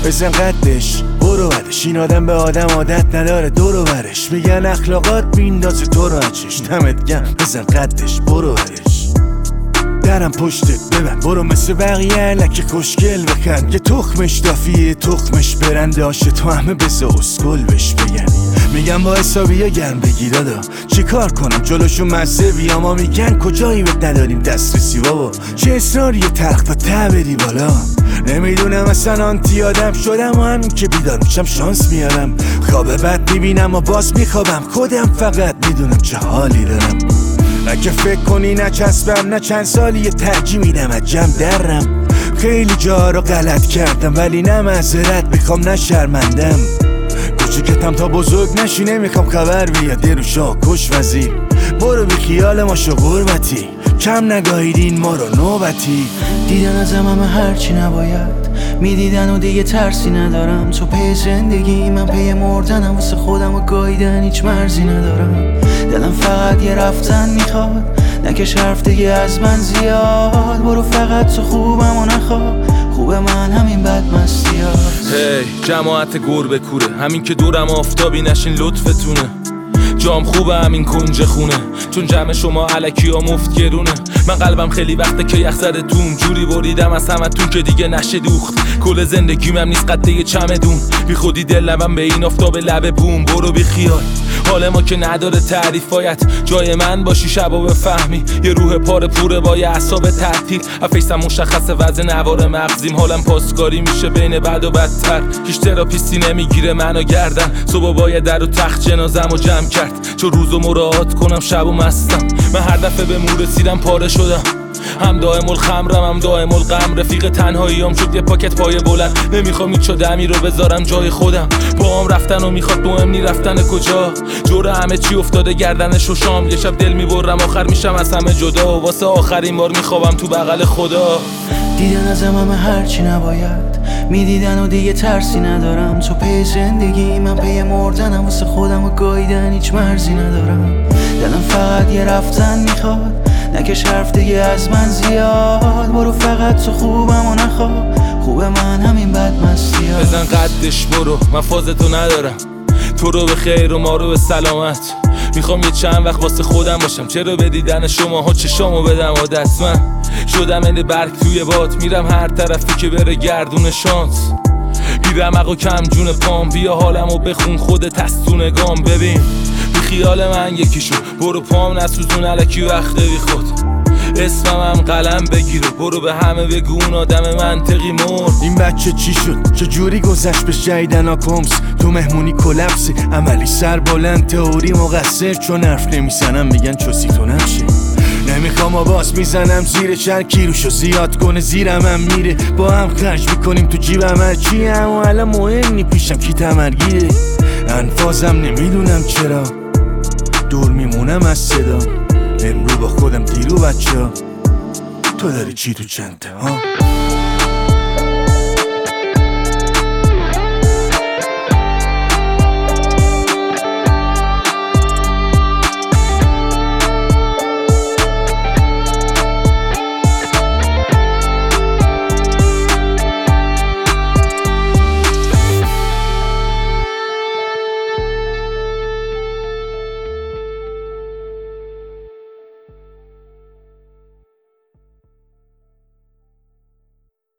بزن قدش برو برش، این آدم به آدم عادت نداره دورو برش. میگن اخلاقات میندازه تو رو اچش، دمت گرم بزن قدش برو برش. درم پشتت ببن برو مثل بقیه لکه خوشگل بکن که تخمش دافیه تخمش برنده آشه تو همه بزا اسکل بش بگن. میگم با حسابی ها گرم بگی دادا چی کار کنم جلوشون مزه بیام. ما میگن کجایی بهت نداریم دسترسی بابا، چه اصراری تخت تا ته بری بالا. نمیدونم اصلا آنتی آدم شدم و همین که بیدار میشم شانس میارم. خواب بد میبینم و باز میخوابم، خودم فقط میدونم چه حالی دارم. اگه فکر کنی نچسبم نه چند سالی ترجیح میدم از جمع درم. خیلی جا رو غلط کردم ولی نه معذرت میخوام نه شرمندم. کوچیکتم تا بزرگ نشی نمیخوام خبر بیاد دروشا کش وزیر. برو بی خیال ما شو غربتی، کم نگاهیدین ما رو نوبتی. دیدن ازم همه هرچی نباید میدیدن و دیگه ترسی ندارم. تو پی زندگی من پی مردنم، واسه خودم و گاییدن هیچ مرزی ندارم. دلم فقط یه رفتن میخواد، نکش حرف دیگه از من زیاد. برو فقط تو خوبم و نخواه خوب من همین بد مستیاد. هی جماعت گربه کوره، همین که دورم آفتابی نشین لطفتونه. جام خوبه همین کنج خونه، چون جمع شما علکی ها مفت گرونه. من قلبم خیلی وقته که یخ زده توم، جوری بریدم از همتون که دیگه نشه دوخت. کل زندگیم هم نیست قد یه چمدون، بی خودی دل لبم به این آفتاب لب بوم. برو بی خیال حال ما که نداره تعریف، باید جای من باشی شبا بفهمی. یه روح پاره پوره با یه اعصاب تعطیل، افیسم مشخصه وزن نوار مغزیم. حالم پاسکاری میشه بین بد و بدتر، هیچ تراپیستی نمیگیره منو گردن. صبح باید در و تخت جنازم و جمع کرد، چون روزو مراعات کنم شب و مستم. من هر دفعه به مور رسیدم پاره شدم، هم دائم الخمرم هم دائم الغم. رفیق تنهاییام شد یه پاکت پای بلند، نمیخوام هیچ دمی رو بذارم جای خودم. با هم رفتن و میخواد مهم نی رفتن کجا، جور همه چی افتاده گردنش و شام. یه شب دل میبرم آخر میشم از همه جدا، واسه آخرین بار میخوابم تو بغل خدا. دیدن ازم همه هرچی نباید میدیدن و دیگه ترسی ندارم. تو پی زندگی من پی مردنم، واسه خودم و گاییدن هیچ مرزی ندارم. دلم فقط یه رفتن میخواد، نکش حرف دیگه از من زیاد. برو فقط تو خوبم و نخواه خوب من همین بد مستیاد. بزن قدش برو من فازتو ندارم، تو رو به خیر و ما رو به سلامت. میخوام یه چند وقت واسه خودم باشم، چرا به دیدن شماها چشامو بدم عادت. من شدم این برگ توی باد، میرم هر طرفی که بره گردون شانس. بیرمق و کم جون پام، بیا حالمو بخون خودت از تو نگام. ببین بی خیال من یکیشو، برو پام نسوزون علکی وقت بی خود. اسمم هم قلم بگیر و برو به همه بگو اون آدم منطقی مرد. این بچه چی شد چه جوری گذشت به شیدن آکومس؟ تو مهمونی کلپسی عملی سر بلند، تئوری مقصر چون حرف نمیزنم میگن چوسی تو نمشی. نمیخوام آواز میزنم زیر چند کیلوشو زیاد کنه زیرم هم میره. با هم خرج میکنیم تو جیبم هرچی، اما الان مهم نی پیشم کی تمرگیره. انفازم نمیدونم چرا دور میمونم از صدا. امرو با خودم دیرو بچه ها، تو داری چی تو چنته ها؟